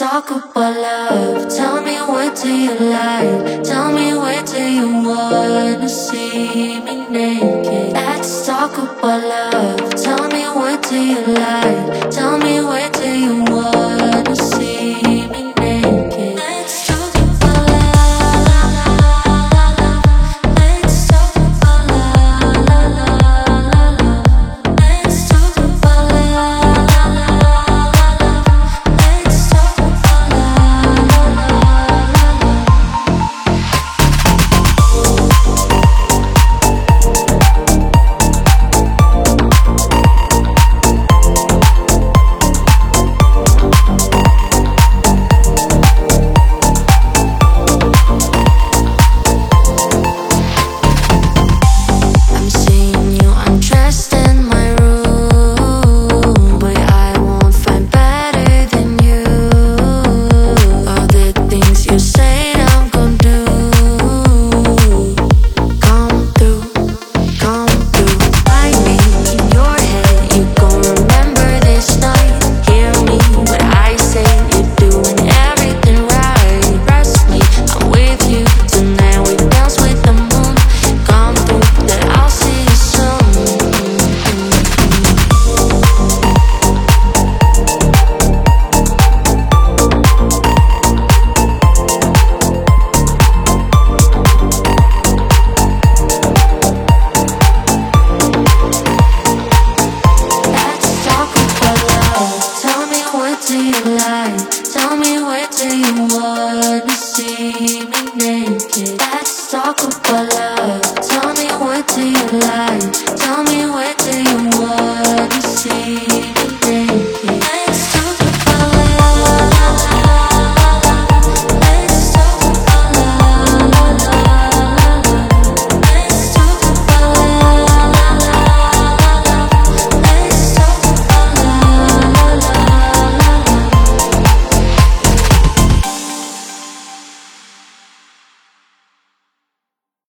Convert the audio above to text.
talk about love. Tell me what do you like? Tell me where do you wanna see me naked? Let's talk about love. Tell me what do you like? Tell me where do you wanna see me naked? Let's talk about love. Let's talk about love. Let's talk about love. Let's talk about I'm seeing you undressed in my room, but I won't find better than you. All the things you say I'm gon' do. Come through, come through. Find me in your head, you gon' remember this night. Hear me when I say you're doing everything right. Trust me, I'm with you tonight. We dance with the moon. Come through, that I'll see you soon. Let's talk about love. Tell me what do you like? Tell me where do you wanna see me naked? Let's talk about love.